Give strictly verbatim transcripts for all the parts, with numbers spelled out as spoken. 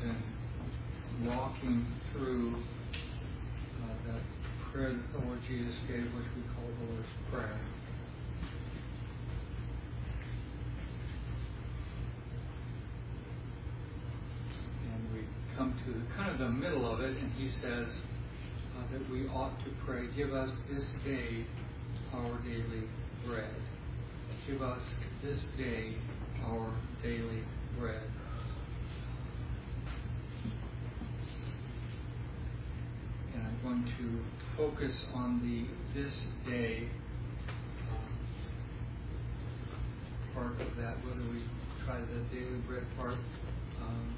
been walking through uh, that prayer that the Lord Jesus gave, which we call the Lord's Prayer. And we come to the, kind of the middle of it, and he says uh, that we ought to pray, give us this day our daily bread. Give us this day our daily bread. And I'm going to focus on the this day um, part of that, whether we try the daily bread part. Um,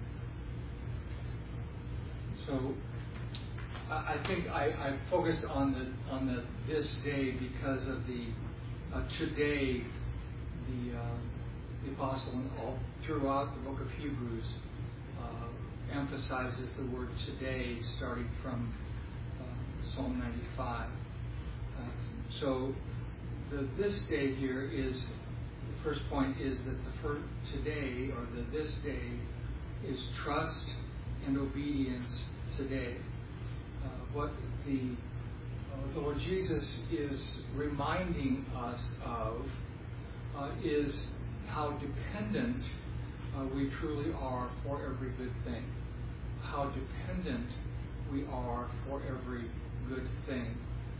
so I, I think I, I focused on the on the this day because of the uh, today. The, uh, the apostle all throughout the book of Hebrews uh, emphasizes the word today, starting from uh, Psalm ninety-five. Uh, so the this day here is, the first point is that the first today, or the this day, is trust and obedience today. Uh, what the, uh, the Lord Jesus is reminding us of Uh, is how dependent uh, we truly are for every good thing. How dependent we are for every good thing.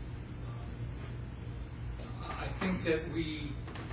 Uh, I think that we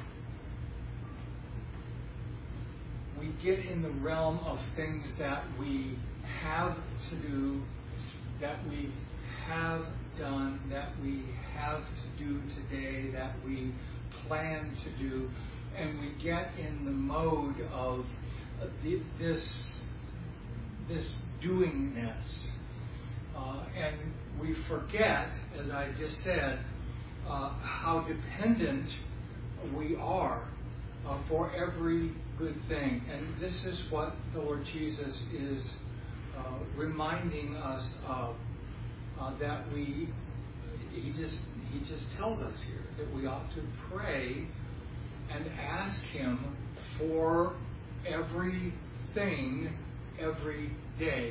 we get in the realm of things that we have to do, that we have done, that we have to do today, that we plan to do, and we get in the mode of uh, the, this this doingness, uh, and we forget, as I just said, uh, how dependent we are uh, for every good thing. And this is what the Lord Jesus is uh, reminding us of, uh, that we he just He just tells us here that we ought to pray and ask Him for everything every day.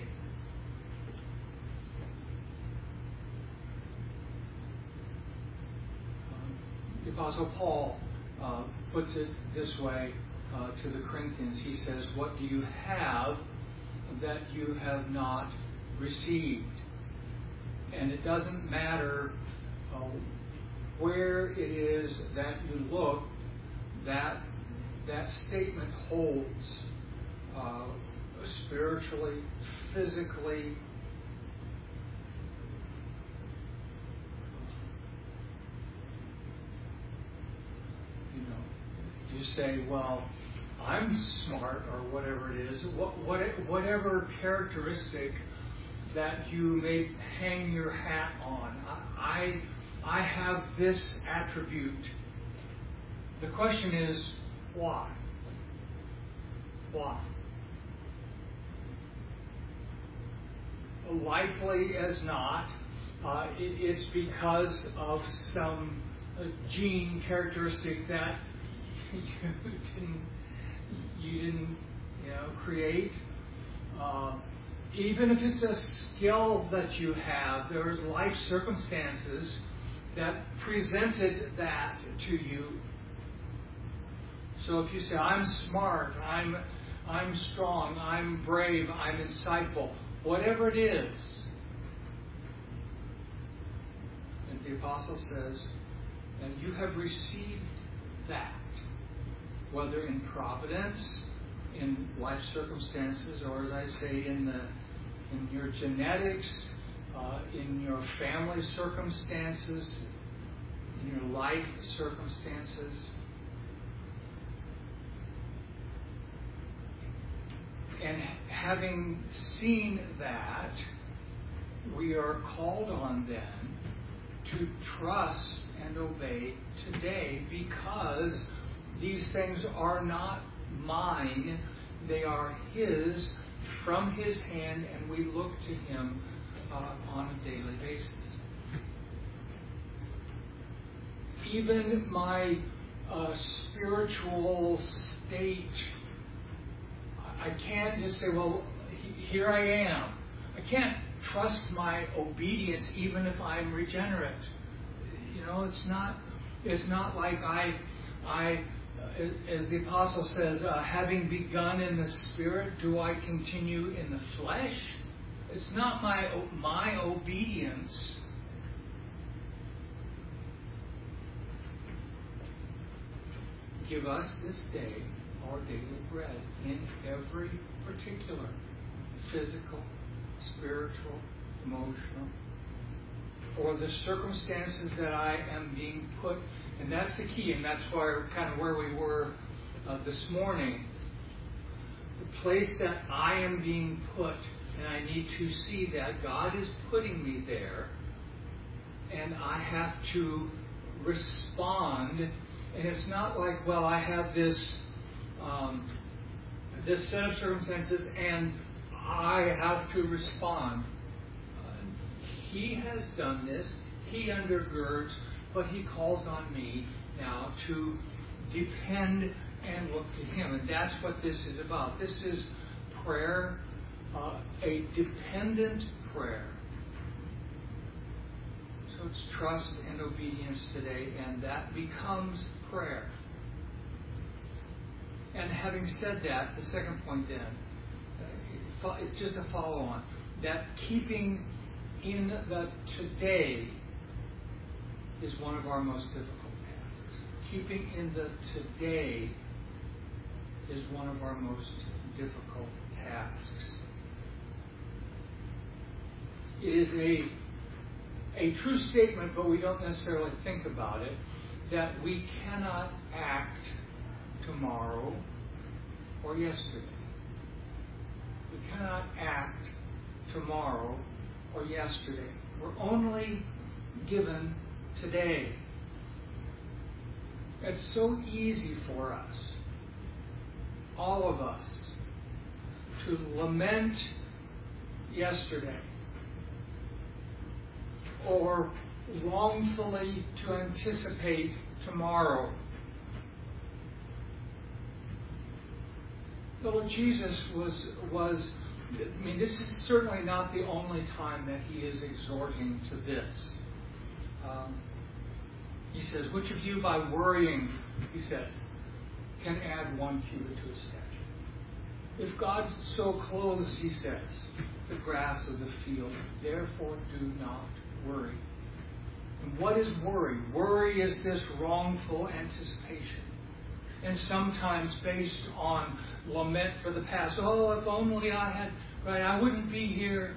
Um, the Apostle Paul uh, puts it this way uh, to the Corinthians. He says, "What do you have that you have not received?" And it doesn't matter Uh, where it is that you look, that that statement holds uh, spiritually, physically. You know, you say, "Well, I'm smart," or whatever it is. What, what, whatever characteristic that you may hang your hat on. I, I have this attribute. The question is, why? Why? Likely as not, uh, it, it's because of some uh, gene characteristic that you didn't, you didn't, you know, create. Uh, Even if it's a skill that you have, there's life circumstances that presented that to you. So if you say, "I'm smart, I'm I'm strong, I'm brave, I'm insightful," whatever it is, and the apostle says, and you have received that, whether in providence, in life circumstances, or as I say, in the in your genetics, uh, in your family circumstances, in your life circumstances. And having seen that, we are called on then to trust and obey today, because these things are not mine, they are His, from His hand, and we look to Him uh, on a daily basis. Even my uh, spiritual state, I can't just say, "Well, here I am. I can't trust my obedience even if I'm regenerate. You know, it's not. It's not like I, I, as the apostle says, uh, having begun in the Spirit, do I continue in the flesh? It's not my my obedience. Give us this day our daily bread in every particular, physical, spiritual, emotional, or the circumstances that I am being put, and that's the key, and that's where kind of where we were uh, this morning. The place that I am being put, and I need to see that God is putting me there, and I have to respond. And it's not like, well, I have this um, this set of circumstances, and I have to respond. Uh, he has done this. He undergirds, but He calls on me now to depend and look to Him. And that's what this is about. This is prayer, uh, a dependent prayer. So it's trust and obedience today, and that becomes prayer. And having said that, the second point then, uh, it's just a follow-on, that keeping in the today is one of our most difficult tasks. Keeping in the today is one of our most difficult tasks. It is a a true statement, but we don't necessarily think about it, that we cannot act tomorrow or yesterday. We cannot act tomorrow or yesterday. We're only given today. It's so easy for us, all of us, to lament yesterday, or wrongfully to anticipate tomorrow. The Lord Jesus was, was, I mean, this is certainly not the only time that He is exhorting to this. Um, he says, which of you by worrying, He says, can add one cubit to His stature? If God so clothes, He says, the grass of the field, therefore do not worry. And what is worry? Worry is this wrongful anticipation. And sometimes based on lament for the past. Oh, if only I had, right, I wouldn't be here.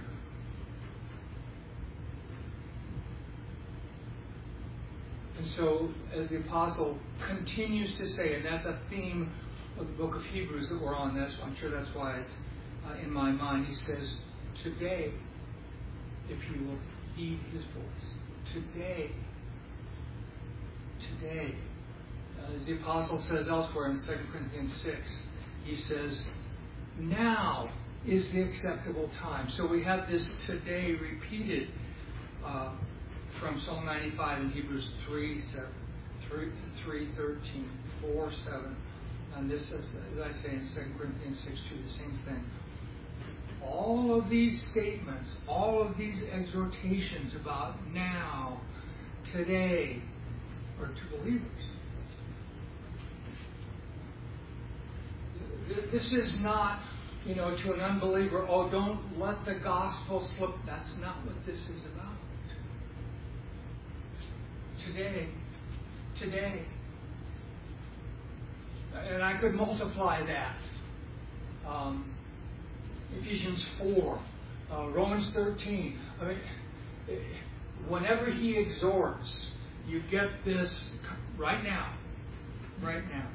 And so, as the apostle continues to say, and that's a theme of the book of Hebrews that we're on, that's, I'm sure that's why it's uh, in my mind. He says, today, if you will heed His voice. Today. Today. Uh, as the apostle says elsewhere in Second Corinthians six, he says, now is the acceptable time. So we have this today repeated uh, from Psalm ninety-five and Hebrews three, seven, three, three, thirteen, four, seven. And this, as, as I say in Second Corinthians six, two, the same thing. All of these statements, all of these exhortations about now, today, are to believers. This is not, you know, to an unbeliever, oh, don't let the gospel slip. That's not what this is about. Today, today. And I could multiply that. Um, Ephesians four, uh, Romans thirteen. I mean, whenever he exhorts, you get this right now. Right now.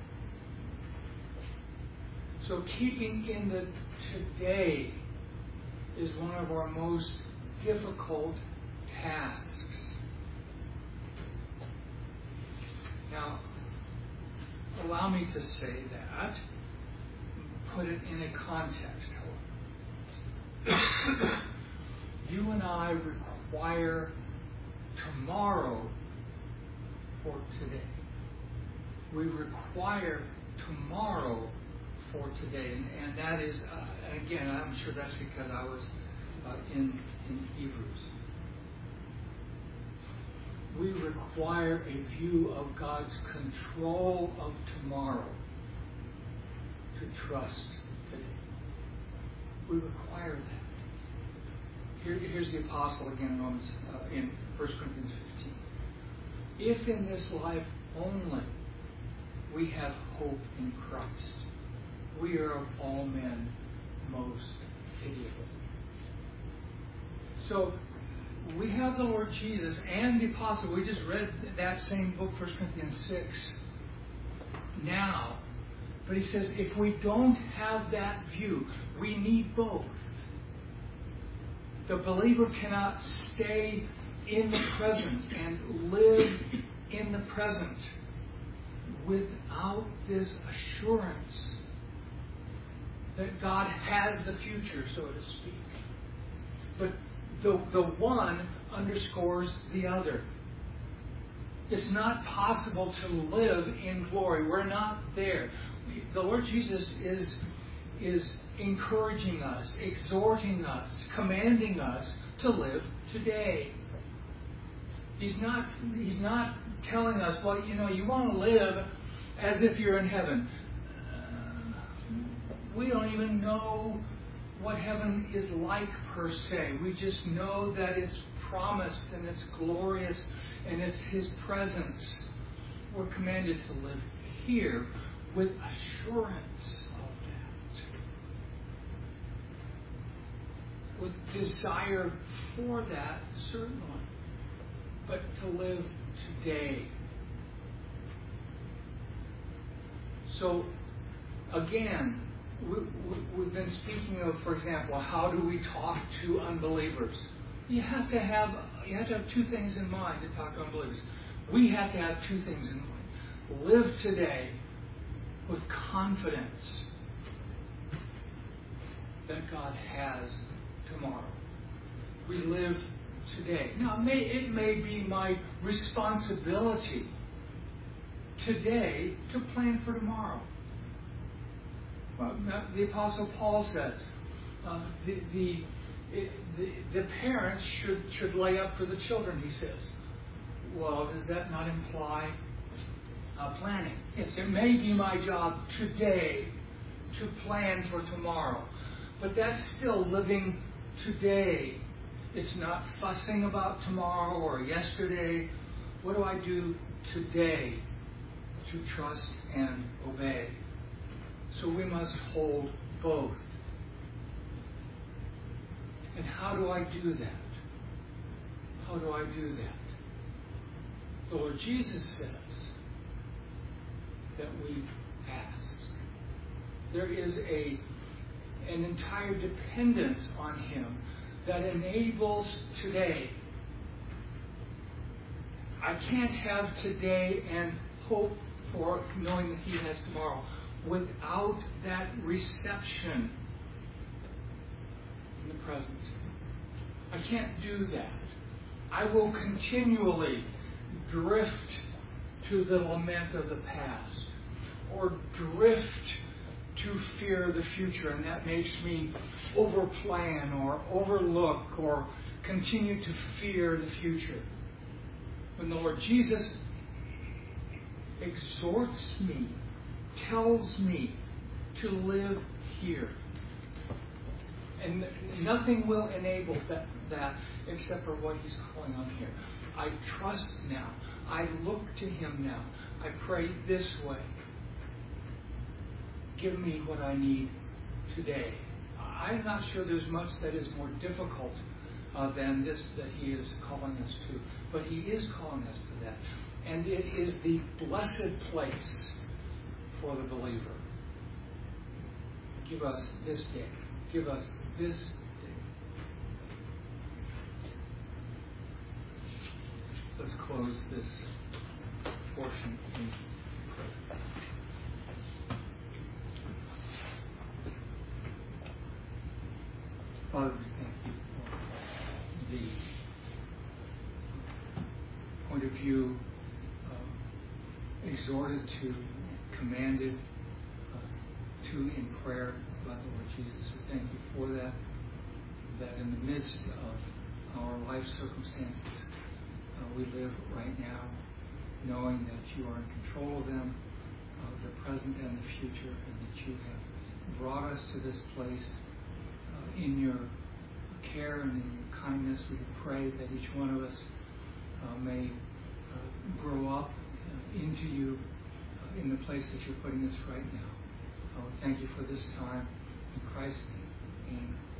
So keeping in the today is one of our most difficult tasks. Now, allow me to say that, put it in a context, however. You and I require tomorrow for today. We require tomorrow for today, and, and that is, uh, and again, I'm sure that's because I was uh, in in Hebrews. We require a view of God's control of tomorrow to trust today. We require that. Here, here's the apostle again in Romans, uh, in First Corinthians fifteen. If in this life only we have hope in Christ, we are of all men most pitiable. So we have the Lord Jesus and the apostle. We just read that same book, First Corinthians six, now. But he says if we don't have that view, we need both. The believer cannot stay in the present and live in the present without this assurance that God has the future, so to speak. But the, the one underscores the other. It's not possible to live in glory. We're not there. The Lord Jesus is, is encouraging us, exhorting us, commanding us to live today. He's not, he's not telling us, well, you know, you want to live as if you're in heaven. Uh, we don't even know what heaven is like per se. We just know that it's promised and it's glorious and it's His presence. We're commanded to live here with assurance of that. With desire for that, certainly. But to live today. So, again, we, we, we've been speaking of, for example, how do we talk to unbelievers? You have to have you have to have two things in mind to talk to unbelievers. We have to have two things in mind. Live today with confidence that God has tomorrow. We live today. Now, it may, it may be my responsibility today to plan for tomorrow. Well, the Apostle Paul says uh, the, the, it, the the parents should should lay up for the children. He says, well, does that not imply uh, planning? Yes, it may be my job today to plan for tomorrow, but that's still living today. It's not fussing about tomorrow or yesterday. What do I do today to trust and obey? So we must hold both. And how do I do that? How do I do that? The Lord Jesus says that we ask. There is a an entire dependence on Him that enables today. I can't have today and hope for knowing that He has tomorrow without that reception in the present. I can't do that. I will continually drift to the lament of the past or drift to fear of the future, and that makes me overplan or overlook or continue to fear the future. When the Lord Jesus exhorts me, tells me to live here, and nothing will enable that, that except for what He's calling on here. I trust now. I look to Him now. I pray this way. Give me what I need today. I'm not sure there's much that is more difficult uh, than this that He is calling us to. But He is calling us to that. And it is the blessed place for the believer. Give us this day. Give us this day. Let's close this portion in prayer. Father, we thank You for the point of view uh, exhorted to, commanded uh, to in prayer, but Lord Jesus, we thank you for that, that in the midst of our life circumstances, uh, we live right now knowing that you are in control of them, of the present and the future, and that you have brought us to this place uh, in your care and in your kindness. We pray that each one of us uh, may uh, grow up uh, into you uh, in the place that you're putting us right now. Uh, we thank you for this time. In Christ's name, amen.